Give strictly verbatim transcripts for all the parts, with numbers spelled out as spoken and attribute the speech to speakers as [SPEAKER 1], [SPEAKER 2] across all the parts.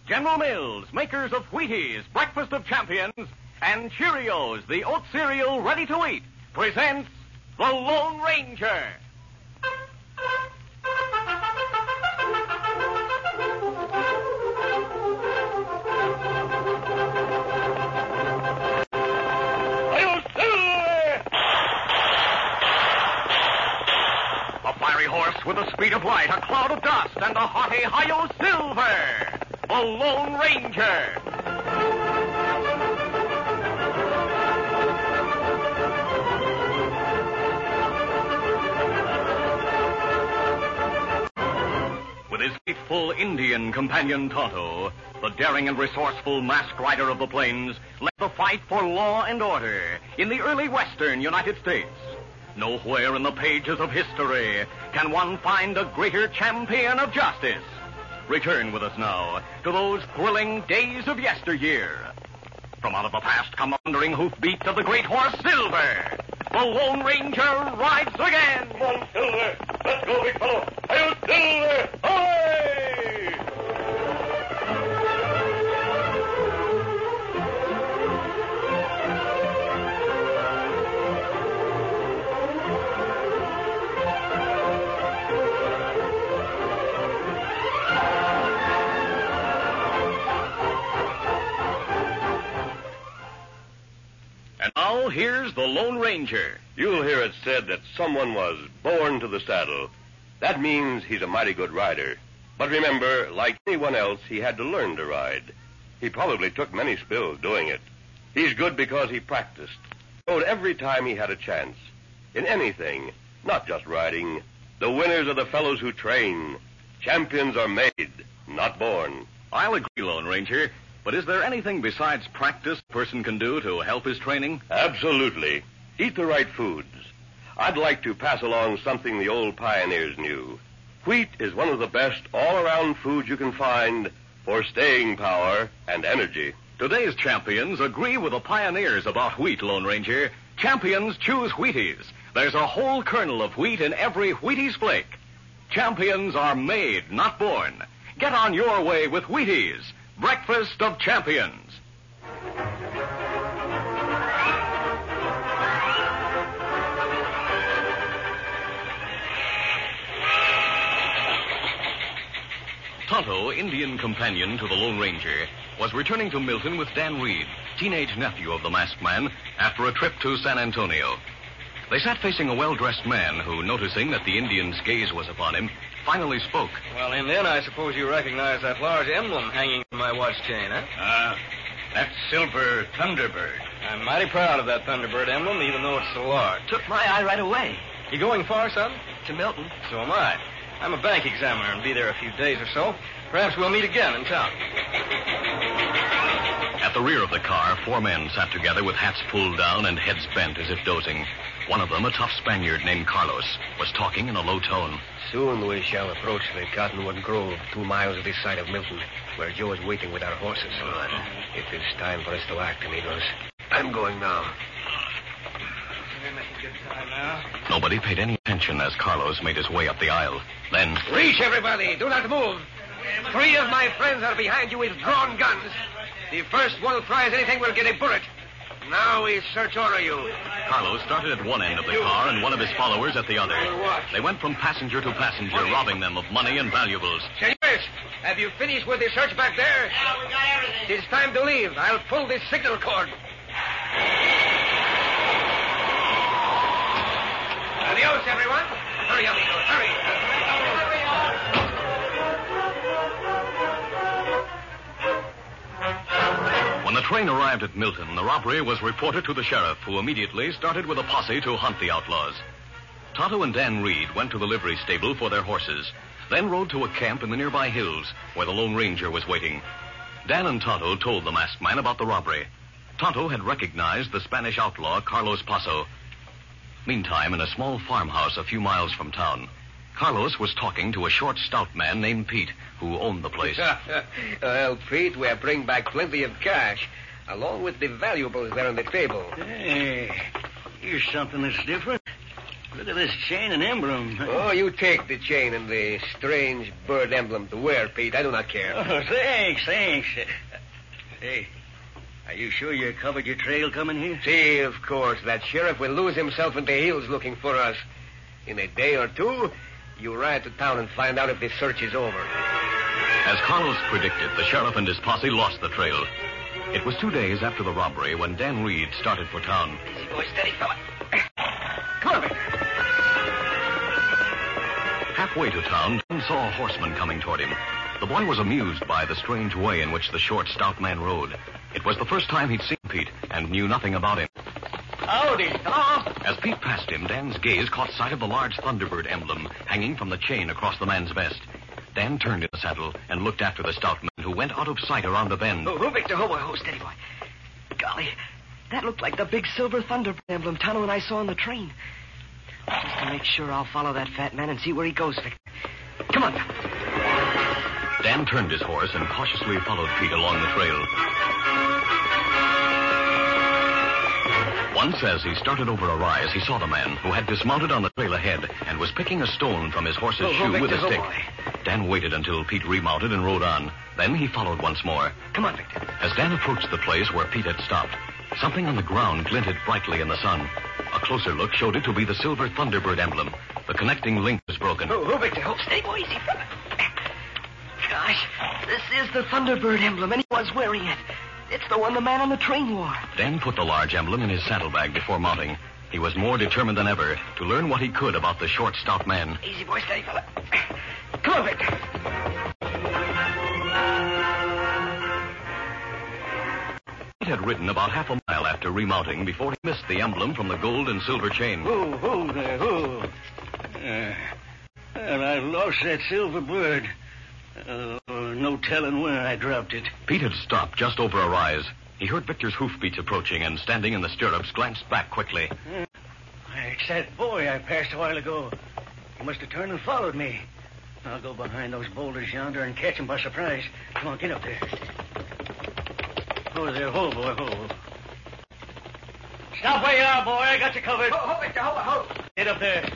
[SPEAKER 1] General Mills, makers of Wheaties, Breakfast of Champions, and Cheerios, the oat cereal ready to eat, presents The Lone Ranger. With the speed of light, a cloud of dust, and a hearty Hi-Yo Silver, the Lone Ranger. With his faithful Indian companion Tonto, the daring and resourceful masked rider of the plains led the fight for law and order in the early western United States. Nowhere in the pages of history can one find a greater champion of justice. Return with us now to those thrilling days of yesteryear. From out of the past come the thundering hoofbeats of the great horse Silver. The Lone Ranger rides again. Come on, Silver. Let's go, big fellow. Hi-yo, Silver. Away! Now, here's the Lone Ranger.
[SPEAKER 2] You'll hear it said that someone was born to the saddle. That means he's a mighty good rider. But remember, like anyone else, he had to learn to ride. He probably took many spills doing it. He's good because he practiced. Rode every time he had a chance. In anything, not just riding. The winners are the fellows who train. Champions are made, not born.
[SPEAKER 1] I'll agree, Lone Ranger. But is there anything besides practice a person can do to help his training?
[SPEAKER 2] Absolutely. Eat the right foods. I'd like to pass along something the old pioneers knew. Wheat is one of the best all-around foods you can find for staying power and energy.
[SPEAKER 1] Today's champions agree with the pioneers about wheat, Lone Ranger. Champions choose Wheaties. There's a whole kernel of wheat in every Wheaties flake. Champions are made, not born. Get on your way with Wheaties. Breakfast of Champions. Tonto, Indian companion to the Lone Ranger, was returning to Milton with Dan Reed, teenage nephew of the masked man, after a trip to San Antonio. They sat facing a well-dressed man who, noticing that the Indian's gaze was upon him, finally spoke.
[SPEAKER 3] Well, Indian, I suppose you recognize that large emblem hanging from my watch chain, huh?
[SPEAKER 4] Ah, uh, that's Silver Thunderbird.
[SPEAKER 3] I'm mighty proud of that Thunderbird emblem, even though it's so large.
[SPEAKER 5] Took my eye right away.
[SPEAKER 3] You going far, son?
[SPEAKER 5] To Milton.
[SPEAKER 3] So am I. I'm a bank examiner and be there a few days or so. Perhaps we'll meet again in town.
[SPEAKER 1] At the rear of the car, four men sat together with hats pulled down and heads bent as if dozing. One of them, a tough Spaniard named Carlos, was talking in a low tone.
[SPEAKER 6] Soon we shall approach the Cottonwood Grove, two miles this side of Milton, where Joe is waiting with our horses. Good. It is time for us to act, amigos. I'm going now.
[SPEAKER 1] Nobody paid any attention as Carlos made his way up the aisle. Then...
[SPEAKER 7] Reach, everybody! Do not move! Three of my friends are behind you with drawn guns. The first one who tries anything will get a bullet. Now we search order you.
[SPEAKER 1] Carlos started at one end of the car and one of his followers at the other. They went from passenger to passenger, robbing them of money and valuables.
[SPEAKER 7] Senores, have you finished with the search back there?
[SPEAKER 8] Yeah, we got everything.
[SPEAKER 7] It's time to leave. I'll pull this signal cord. Adios, everyone. Hurry, amigos, hurry. Hurry up.
[SPEAKER 1] When the train arrived at Milton, the robbery was reported to the sheriff, who immediately started with a posse to hunt the outlaws. Tonto and Dan Reed went to the livery stable for their horses, then rode to a camp in the nearby hills where the Lone Ranger was waiting. Dan and Tonto told the masked man about the robbery. Tonto had recognized the Spanish outlaw Carlos Paso. Meantime, in a small farmhouse a few miles from town, Carlos was talking to a short, stout man named Pete, who owned the place.
[SPEAKER 6] Well, Pete, we'll bring back plenty of cash, along with the valuables there on the table.
[SPEAKER 4] Hey, here's something that's different. Look at this chain and emblem.
[SPEAKER 7] Oh, you take the chain and the strange bird emblem to wear, Pete. I do not care.
[SPEAKER 4] Oh, thanks, thanks. Hey, are you sure you covered your trail coming here?
[SPEAKER 7] See, of course, that sheriff will lose himself in the hills looking for us. In a day or two, you ride to town and find out if the search is over.
[SPEAKER 1] As Carlos predicted, the sheriff and his posse lost the trail. It was two days after the robbery when Dan Reed started for town.
[SPEAKER 7] Easy, boy, steady, fella. Come on, Victor.
[SPEAKER 1] Halfway to town, Dan saw a horseman coming toward him. The boy was amused by the strange way in which the short, stout man rode. It was the first time he'd seen Pete and knew nothing about him.
[SPEAKER 4] Howdy. Hello.
[SPEAKER 1] As Pete passed him, Dan's gaze caught sight of the large Thunderbird emblem hanging from the chain across the man's vest. Dan turned in the saddle and looked after the stout man who went out of sight around a bend.
[SPEAKER 5] Oh, oh Victor, oh, oh, steady, boy. Golly, that looked like the big silver Thunderbird emblem Tonto and I saw on the train. Just to make sure, I'll follow that fat man and see where he goes, Victor. Come on.
[SPEAKER 1] Dan turned his horse and cautiously followed Pete along the trail. Once, as he started over a rise, he saw the man who had dismounted on the trail ahead and was picking a stone from his horse's
[SPEAKER 5] oh,
[SPEAKER 1] shoe
[SPEAKER 5] oh, Victor,
[SPEAKER 1] with a
[SPEAKER 5] oh,
[SPEAKER 1] stick.
[SPEAKER 5] boy.
[SPEAKER 1] Dan waited until Pete remounted and rode on. Then he followed once more.
[SPEAKER 5] Come on, Victor.
[SPEAKER 1] As Dan approached the place where Pete had stopped, something on the ground glinted brightly in the sun. A closer look showed it to be the silver Thunderbird emblem. The connecting link was broken.
[SPEAKER 5] Oh, oh Victor, oh, stay, boy, easy, fella. Gosh, this is the Thunderbird emblem, and he was wearing it. It's the one the man on the train wore.
[SPEAKER 1] Dan put the large emblem in his saddlebag before mounting. He was more determined than ever to learn what he could about the short, stout man.
[SPEAKER 5] Easy, boy, steady, fella. Come on, Victor.
[SPEAKER 1] Pete had ridden about half a mile after remounting before he missed the emblem from the gold and silver chain.
[SPEAKER 4] Oh, oh there, oh. Uh, well, I lost that silver bird. Uh, no telling where I dropped it.
[SPEAKER 1] Pete had stopped just over a rise. He heard Victor's hoofbeats approaching and, standing in the stirrups, glanced back quickly.
[SPEAKER 4] Uh, it's that boy I passed a while ago. He must have turned and followed me. I'll go behind those boulders yonder and catch him by surprise. Come on, get up there. Oh, there, ho, boy, ho. Stop where you are, boy. I got you covered.
[SPEAKER 5] Ho, ho, Victor, ho, ho.
[SPEAKER 4] Get up there.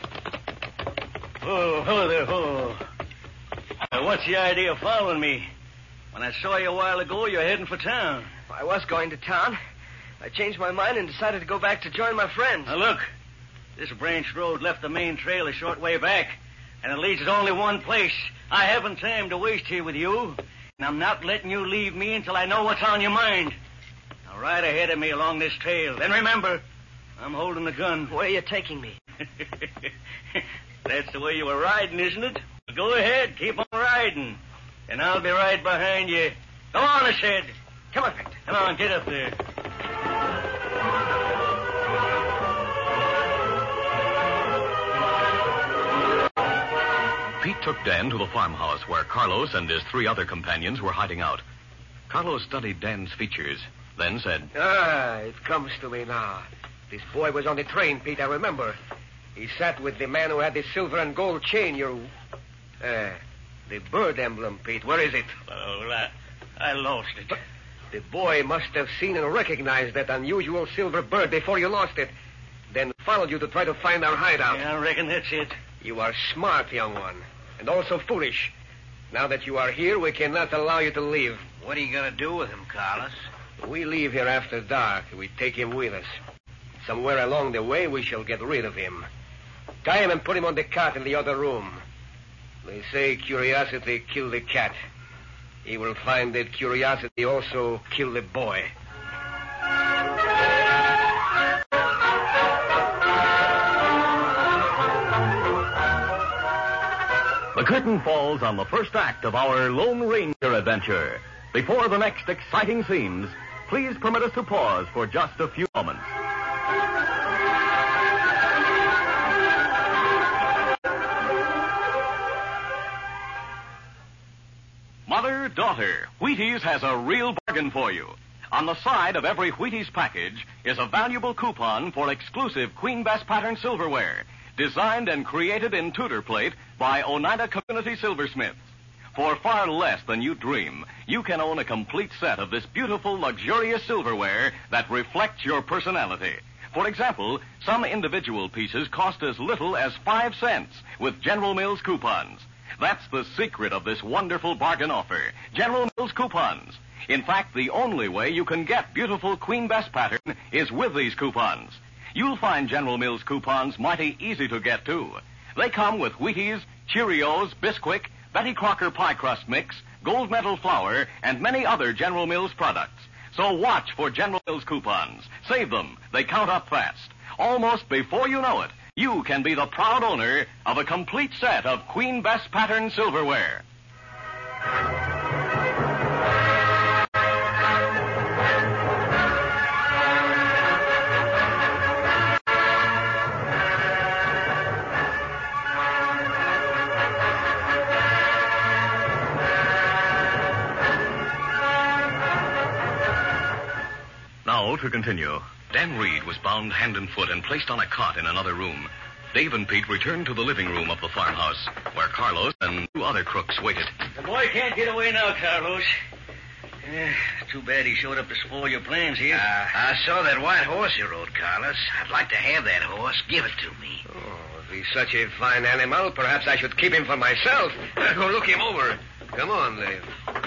[SPEAKER 4] Oh, ho there, ho. Uh, what's the idea of following me? When I saw you a while ago, you're heading for town.
[SPEAKER 5] I was going to town. I changed my mind and decided to go back to join my friends.
[SPEAKER 4] Now, look. This branch road left the main trail a short way back, and it leads to only one place. I haven't time to waste here with you, and I'm not letting you leave me until I know what's on your mind. Now, ride ahead of me along this trail. Then remember, I'm holding the gun.
[SPEAKER 5] Where are you taking me?
[SPEAKER 4] That's the way you were riding, isn't it? Go ahead, keep on riding. And I'll be right behind you. Go on, I said.
[SPEAKER 5] Come on, Victor.
[SPEAKER 4] Come on, get up there.
[SPEAKER 1] Pete took Dan to the farmhouse where Carlos and his three other companions were hiding out. Carlos studied Dan's features, then said,
[SPEAKER 7] Ah, it comes to me now. This boy was on the train, Pete, I remember. He sat with the man who had the silver and gold chain you... Uh, the bird emblem, Pete. Where is it?
[SPEAKER 4] Oh, I, I lost it.
[SPEAKER 7] The boy must have seen and recognized that unusual silver bird before you lost it. Then followed you to try to find our hideout.
[SPEAKER 4] Yeah, I reckon that's it.
[SPEAKER 7] You are smart, young one. And also foolish. Now that you are here, we cannot allow you to leave.
[SPEAKER 5] What are you going to do with him, Carlos?
[SPEAKER 7] We leave here after dark. We take him with us. Somewhere along the way, we shall get rid of him. Tie him and put him on the cot in the other room. They say curiosity killed the cat. He will find that curiosity also killed the boy.
[SPEAKER 1] The curtain falls on the first act of our Lone Ranger adventure. Before the next exciting scenes, please permit us to pause for just a few moments. Mother, daughter, Wheaties has a real bargain for you. On the side of every Wheaties package is a valuable coupon for exclusive Queen Bess pattern silverware, designed and created in Tudor plate by Oneida Community Silversmiths. For far less than you dream, you can own a complete set of this beautiful, luxurious silverware that reflects your personality. For example, some individual pieces cost as little as five cents with General Mills coupons. That's the secret of this wonderful bargain offer, General Mills coupons. In fact, the only way you can get beautiful Queen Bess pattern is with these coupons. You'll find General Mills coupons mighty easy to get, too. They come with Wheaties, Cheerios, Bisquick, Betty Crocker Pie Crust Mix, Gold Medal Flour, and many other General Mills products. So watch for General Mills coupons. Save them. They count up fast. Almost before you know it, you can be the proud owner of a complete set of Queen Bess pattern silverware. Now, to continue. Dan Reed was bound hand and foot and placed on a cot in another room. Dave and Pete returned to the living room of the farmhouse, where Carlos and two other crooks waited.
[SPEAKER 4] The boy can't get away now, Carlos. Eh, too bad he showed up to spoil your plans here.
[SPEAKER 8] Uh, I saw that white horse you rode, Carlos. I'd like to have that horse. Give it to me.
[SPEAKER 7] Oh, if he's such a fine animal, perhaps I should keep him for myself. I'll go look him over. Come on, Dave.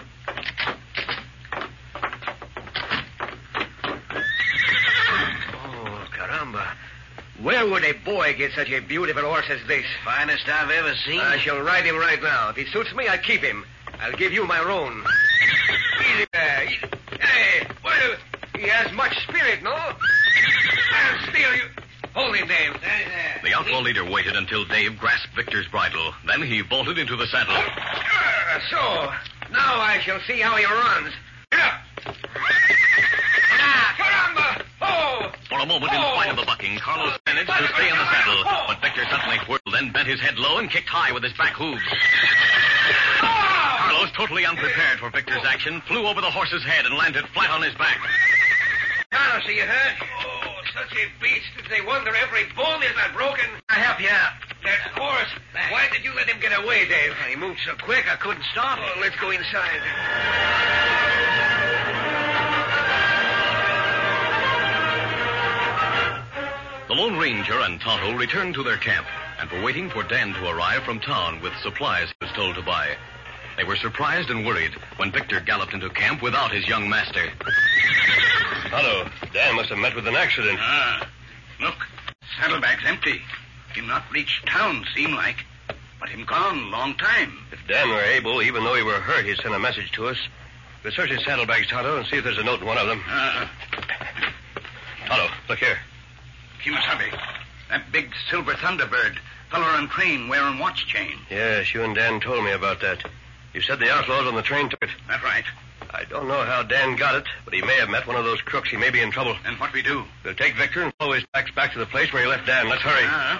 [SPEAKER 7] Where would a boy get such a beautiful horse as this?
[SPEAKER 8] Finest I've ever seen.
[SPEAKER 7] I shall ride him right now. If he suits me, I'll keep him. I'll give you my roan. Easy there. Easy. Hey, well, he has much spirit, no? I'll steal you. Hold him, Dave. There, there.
[SPEAKER 1] The outlaw leader waited until Dave grasped Victor's bridle. Then he vaulted into the saddle.
[SPEAKER 7] Uh, so, now I shall see how he runs. Get up. Ah, caramba! Oh!
[SPEAKER 1] For a moment, in spite of the bucking, Carlos managed to stay in the saddle. But Victor suddenly whirled, then bent his head low and kicked high with his back hooves. Carlos, totally unprepared for Victor's action, flew over the horse's head and landed flat on his back.
[SPEAKER 7] Carlos, are you hurt? Oh, such a beast that they wonder every bone is not broken. I help you out. That horse. Why did you let him get away, Dave?
[SPEAKER 8] He moved so quick I couldn't stop him.
[SPEAKER 7] Oh, let's go inside.
[SPEAKER 1] The Lone Ranger and Tonto returned to their camp and were waiting for Dan to arrive from town with supplies he was told to buy. They were surprised and worried when Victor galloped into camp without his young master.
[SPEAKER 2] Tonto, Dan must have met with an accident.
[SPEAKER 8] Ah, look, saddlebag's empty. Him not reached town, seem like. But him gone long time.
[SPEAKER 2] If Dan were able, even though he were hurt, he'd send a message to us. We'll search his saddlebags, Tonto, and see if there's a note in one of them.
[SPEAKER 8] Ah.
[SPEAKER 2] Tonto, look here.
[SPEAKER 8] Kimasabi, that big silver thunderbird, feller on train wearing watch chain.
[SPEAKER 2] Yes, you and Dan told me about that. You said the outlaws on the train took it.
[SPEAKER 8] That's right.
[SPEAKER 2] I don't know how Dan got it, but he may have met one of those crooks. He may be in trouble.
[SPEAKER 8] And what we do?
[SPEAKER 2] We'll take Victor and follow his tracks back to the place where he left Dan. Let's hurry.
[SPEAKER 8] Uh-huh.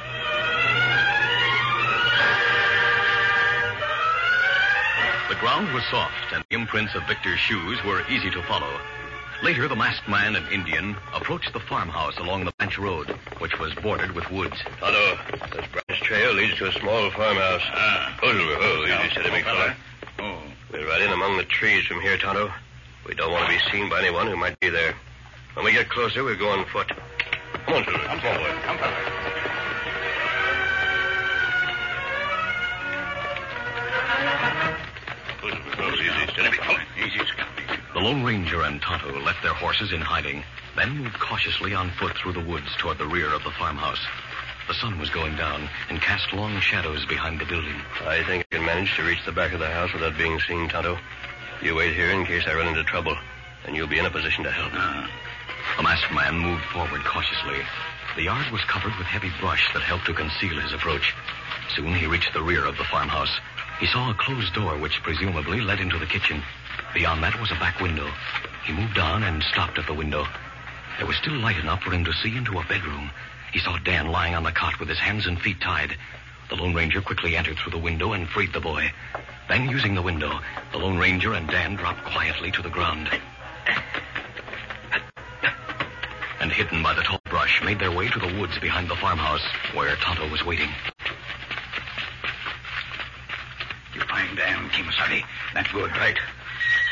[SPEAKER 1] The ground was soft, and the imprints of Victor's shoes were easy to follow. Later, the masked man and Indian approached the farmhouse along the branch road, which was bordered with woods.
[SPEAKER 2] Tonto, this branch trail leads to a small farmhouse.
[SPEAKER 8] Ah.
[SPEAKER 2] Oh, oh, easy, steady, big fella.
[SPEAKER 8] Oh.
[SPEAKER 2] We'll ride in among the trees from here, Tonto. We don't want to be seen by anyone who might be there. When we get closer, we'll go on foot. Come on, Silver. Come forward.
[SPEAKER 8] Come forward.
[SPEAKER 2] Oh, easy, steady, big fella.
[SPEAKER 8] Easy, easy.
[SPEAKER 1] The Lone Ranger and Tonto left their horses in hiding, then moved cautiously on foot through the woods toward the rear of the farmhouse. The sun was going down and cast long shadows behind the building.
[SPEAKER 2] I think I can manage to reach the back of the house without being seen, Tonto. You wait here in case I run into trouble, and you'll be in a position to help.
[SPEAKER 8] Ah.
[SPEAKER 1] The masked man moved forward cautiously. The yard was covered with heavy brush that helped to conceal his approach. Soon he reached the rear of the farmhouse. He saw a closed door which presumably led into the kitchen. Beyond that was a back window. He moved on and stopped at the window. There was still light enough for him to see into a bedroom. He saw Dan lying on the cot with his hands and feet tied. The Lone Ranger quickly entered through the window and freed the boy. Then, using the window, the Lone Ranger and Dan dropped quietly to the ground. And hidden by the tall brush, made their way to the woods behind the farmhouse, where Tonto was waiting.
[SPEAKER 8] You find Dan, Kimasabi. That's good, right?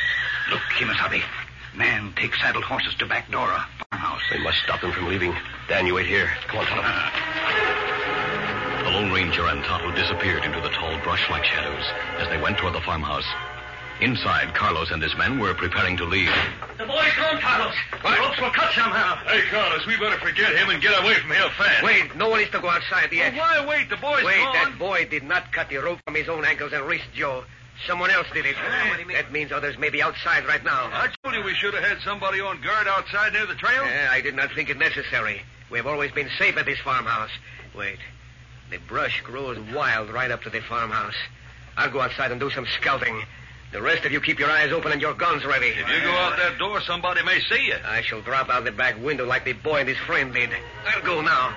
[SPEAKER 8] Look, Kimasabi. Man take saddle horses to back door of farmhouse.
[SPEAKER 2] We must stop them from leaving. Dan, you wait here. Come on, Tonto.
[SPEAKER 1] The Lone Ranger and Tonto disappeared into the tall brush-like shadows as they went toward the farmhouse. Inside, Carlos and his men were preparing to leave.
[SPEAKER 4] The boy's gone, Carlos. The ropes will cut somehow.
[SPEAKER 8] Hey, Carlos, we better forget him and get away from here fast.
[SPEAKER 7] Wait, no one needs to go outside yet.
[SPEAKER 8] Well, why wait? The boy's
[SPEAKER 7] Wait,
[SPEAKER 8] gone.
[SPEAKER 7] that boy did not cut the rope from his own ankles and wrist, Joe. Someone else did it. That means others may be outside right now.
[SPEAKER 8] I told you we should have had somebody on guard outside near the trail.
[SPEAKER 7] Yeah, I did not think it necessary. We have always been safe at this farmhouse. Wait. The brush grows wild right up to the farmhouse. I'll go outside and do some scouting. The rest of you keep your eyes open and your guns ready.
[SPEAKER 8] If you go out that door, somebody may see you.
[SPEAKER 7] I shall drop out the back window like the boy and his friend did. I'll go now.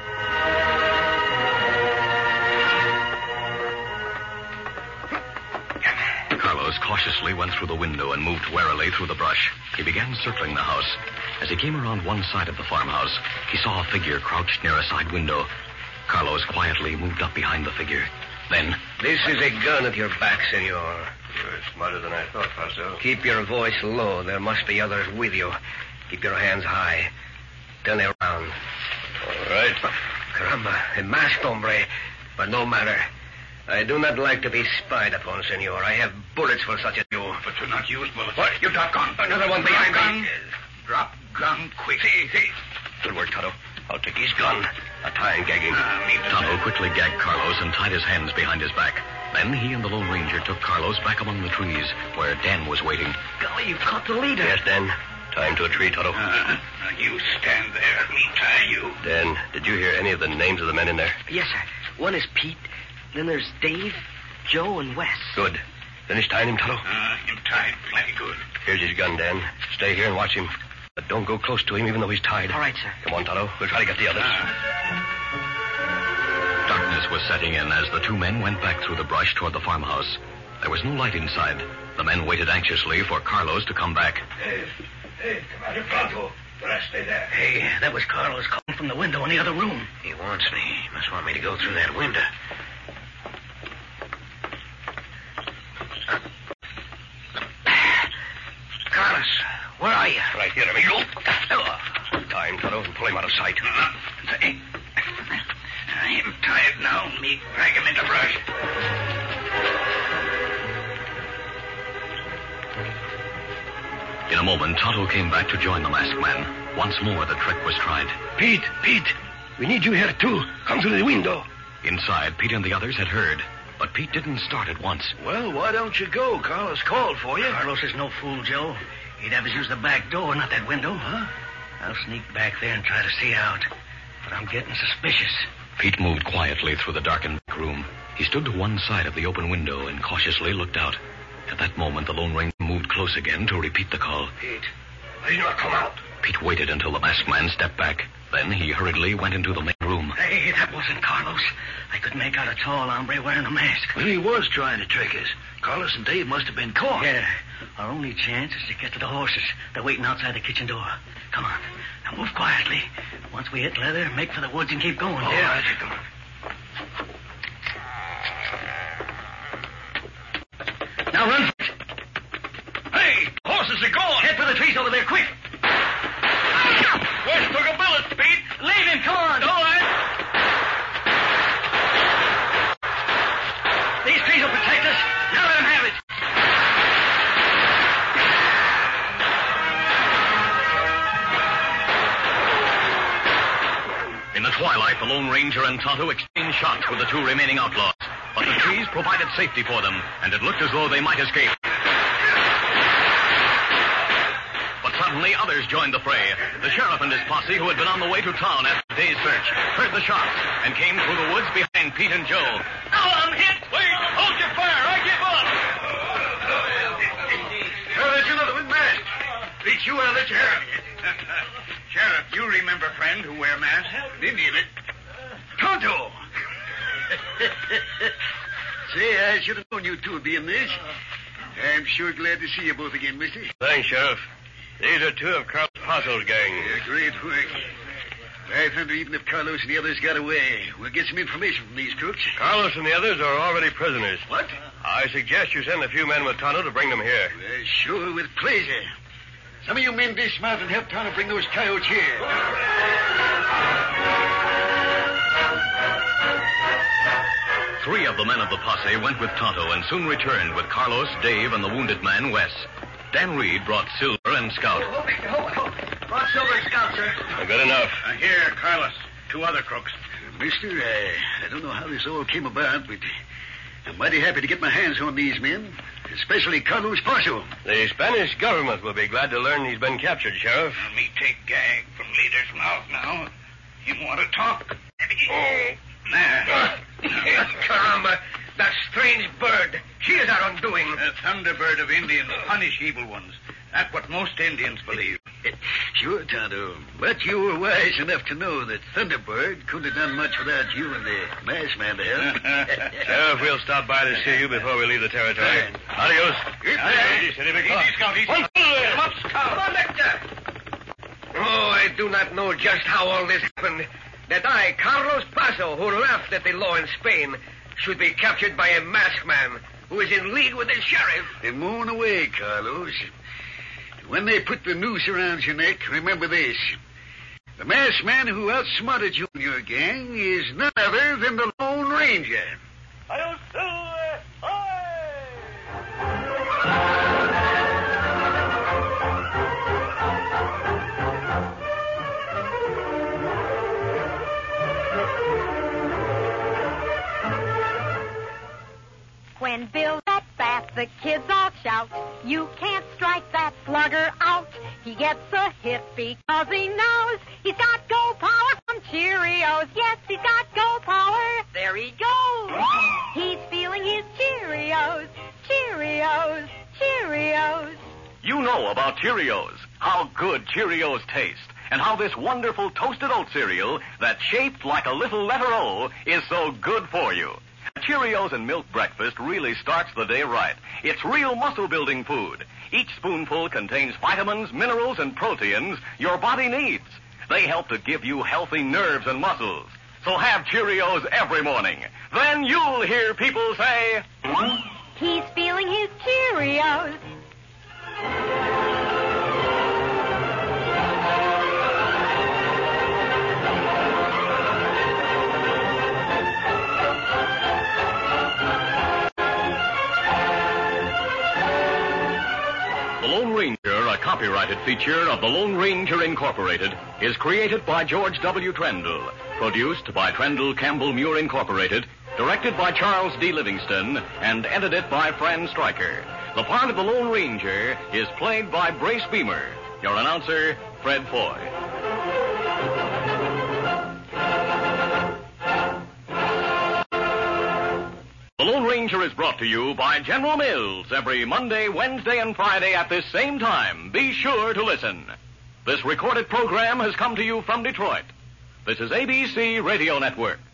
[SPEAKER 1] Carlos cautiously went through the window and moved warily through the brush. He began circling the house. As he came around one side of the farmhouse, he saw a figure crouched near a side window. Carlos quietly moved up behind the figure. Then...
[SPEAKER 7] This is a gun at your back, senor.
[SPEAKER 2] You're smarter than I thought, Paso.
[SPEAKER 7] Keep your voice low. There must be others with you. Keep your hands high. Turn around.
[SPEAKER 2] All right.
[SPEAKER 7] Caramba, a masked hombre. But no matter. I do not like to be spied upon, senor. I have bullets for such as you.
[SPEAKER 8] But do not use bullets. What? You drop gun.
[SPEAKER 7] Another one
[SPEAKER 8] Drop
[SPEAKER 7] behind
[SPEAKER 8] gun.
[SPEAKER 7] me.
[SPEAKER 8] Drop gun quick. See, see.
[SPEAKER 2] Good work, Tonto. I'll take his gun. A tie and gagging.
[SPEAKER 8] Ah, leave it.
[SPEAKER 1] Tonto quickly gagged Carlos and tied his hands behind his back. Then he and the Lone Ranger took Carlos back among the trees where Dan was waiting.
[SPEAKER 5] Golly, you've caught the leader.
[SPEAKER 2] Yes, Dan. Tie him to a tree, Tonto.
[SPEAKER 8] Uh, you stand there. Me tie you.
[SPEAKER 2] Dan, did you hear any of the names of the men in there?
[SPEAKER 5] Yes, sir. One is Pete. Then there's Dave, Joe, and Wes.
[SPEAKER 2] Good. Finish tying him, Tonto?
[SPEAKER 8] Uh, him tied plenty good.
[SPEAKER 2] Here's his gun, Dan. Stay here and watch him. But don't go close to him, even though he's tied.
[SPEAKER 5] All right, sir.
[SPEAKER 2] Come on, Tonto. We'll try to get the others.
[SPEAKER 1] Darkness was setting in as the two men went back through the brush toward the farmhouse. There was no light inside. The men waited anxiously for Carlos to come back.
[SPEAKER 8] Hey, hey, come out, Tonto. Stay there.
[SPEAKER 4] Hey, that was Carlos calling from the window in the other room.
[SPEAKER 7] He wants me. He must want me to go through that window. Carlos, where are you?
[SPEAKER 2] Right here, amigo. Tie him, Tonto, and pull him out of sight.
[SPEAKER 8] Uh, say, I'm tired now. Me drag him into brush.
[SPEAKER 1] In a moment, Tonto came back to join the masked man. Once more, the trick was tried.
[SPEAKER 7] Pete, Pete, we need you here, too. Come through the window.
[SPEAKER 1] Inside, Pete and the others had heard. But Pete didn't start at once.
[SPEAKER 8] Well, why don't you go? Carlos called for you.
[SPEAKER 4] Carlos is no fool, Joe. He'd have us use the back door, not that window. Huh? I'll sneak back there and try to see out. But I'm getting suspicious.
[SPEAKER 1] Pete moved quietly through the darkened back room. He stood to one side of the open window and cautiously looked out. At that moment, the Lone Ranger moved close again to repeat the call.
[SPEAKER 7] Pete, why did you not come out?
[SPEAKER 1] Pete waited until the masked man stepped back. Then he hurriedly went into the main room.
[SPEAKER 4] Hey, that wasn't Carlos. I could make out a tall hombre wearing a mask.
[SPEAKER 8] Well, he was trying to trick us. Carlos and Dave must have been caught.
[SPEAKER 4] Yeah. Our only chance is to get to the horses. They're waiting outside the kitchen door. Come on. Now move quietly. Once we hit leather, make for the woods and keep going.
[SPEAKER 8] All
[SPEAKER 4] yeah.
[SPEAKER 8] right, come on.
[SPEAKER 4] Now run.
[SPEAKER 8] Hey, horses are gone.
[SPEAKER 4] Head for the trees over there, quick.
[SPEAKER 8] West took a bullet, Pete.
[SPEAKER 4] Leave him, come on.
[SPEAKER 8] All right.
[SPEAKER 4] These trees will protect us. Now let him have it.
[SPEAKER 1] In the twilight, the Lone Ranger and Tonto exchanged shots with the two remaining outlaws. But the trees provided safety for them, and it looked as though they might escape. But suddenly, others joined the fray. The sheriff and his posse, who had been on the way to town after the day's search, heard the shots and came through the woods behind Pete and Joe.
[SPEAKER 4] Oh, I'm hit.
[SPEAKER 8] Wait, hold your fire. I give up. Oh, there's another one masked. Pete, you, I'll let you have it. Sheriff, you remember a friend who wear masks? Didn't you, Bit? Tonto. Say, I should have known you two would be in this. I'm sure glad to see you both again, mister.
[SPEAKER 2] Thanks, Sheriff. These are two of Carlos Paso's gang.
[SPEAKER 8] Yeah, great work. I thunder, even if Carlos and the others got away, we'll get some information from these crooks.
[SPEAKER 2] Carlos and the others are already prisoners.
[SPEAKER 8] What?
[SPEAKER 2] I suggest you send a few men with Tonto to bring them here.
[SPEAKER 8] Well, sure, with pleasure. Some of you men dismount and help Tonto bring those coyotes here.
[SPEAKER 1] Three of the men of the posse went with Tonto and soon returned with Carlos, Dave, and the wounded man, Wes. Dan Reed brought Silver and Scout.
[SPEAKER 5] Hold it, hold it, hold it. Brought Silver and Scout, sir.
[SPEAKER 2] Good enough.
[SPEAKER 8] Uh, here, Carlos. Two other crooks.
[SPEAKER 9] Mister, I, I don't know how this all came about, but I'm mighty happy to get my hands on these men, especially Carlos Paso.
[SPEAKER 2] The Spanish government will be glad to learn he's been captured, Sheriff.
[SPEAKER 8] Now, me take gag from leader's mouth now. You want to talk? Oh, nah.
[SPEAKER 7] Caramba, that strange bird. She is our undoing.
[SPEAKER 8] The thunderbird of Indians punish evil ones. That's what most Indians believe.
[SPEAKER 9] Sure, Tonto. But you were wise enough to know that Thunderbird couldn't have done much without you and the masked man there.
[SPEAKER 2] Sheriff, we'll stop by to see you before we leave the territory.
[SPEAKER 9] Fine.
[SPEAKER 2] Adios.
[SPEAKER 8] Easy,
[SPEAKER 2] steady, big
[SPEAKER 8] easy, Scout, easy.
[SPEAKER 2] One,
[SPEAKER 8] Come up, Scout.
[SPEAKER 7] Come on, Victor. Oh, I do not know just how all this happened. That I, Carlos Paso, who laughed at the law in Spain, should be captured by a masked man who is in league with the sheriff.
[SPEAKER 9] They moan away, Carlos. When they put the noose around your neck, remember this. The masked man who outsmarted you and your gang is none other than the Lone Ranger.
[SPEAKER 8] I'll Silver!
[SPEAKER 10] When Bill's at bat, the kids all shout, you can't strike that slugger out. He gets a hit because he knows he's got go power from Cheerios. Yes, he's got go power. There he goes. He's feeling his Cheerios, Cheerios, Cheerios.
[SPEAKER 1] You know about Cheerios, how good Cheerios taste, and how this wonderful toasted oat cereal that's shaped like a little letter O is so good for you. Cheerios and milk breakfast really starts the day right. It's real muscle-building food. Each spoonful contains vitamins, minerals, and proteins your body needs. They help to give you healthy nerves and muscles. So have Cheerios every morning. Then you'll hear people say,
[SPEAKER 10] He's feeling his Cheerios.
[SPEAKER 1] The Lone Ranger, a copyrighted feature of the Lone Ranger Incorporated, is created by George W. Trendle, produced by Trendle Campbell Muir Incorporated, directed by Charles D. Livingston, and edited by Fran Stryker. The part of the Lone Ranger is played by Brace Beamer. Your announcer, Fred Foy. The Lone Ranger is brought to you by General Mills every Monday, Wednesday, and Friday at this same time. Be sure to listen. This recorded program has come to you from Detroit. This is A B C Radio Network.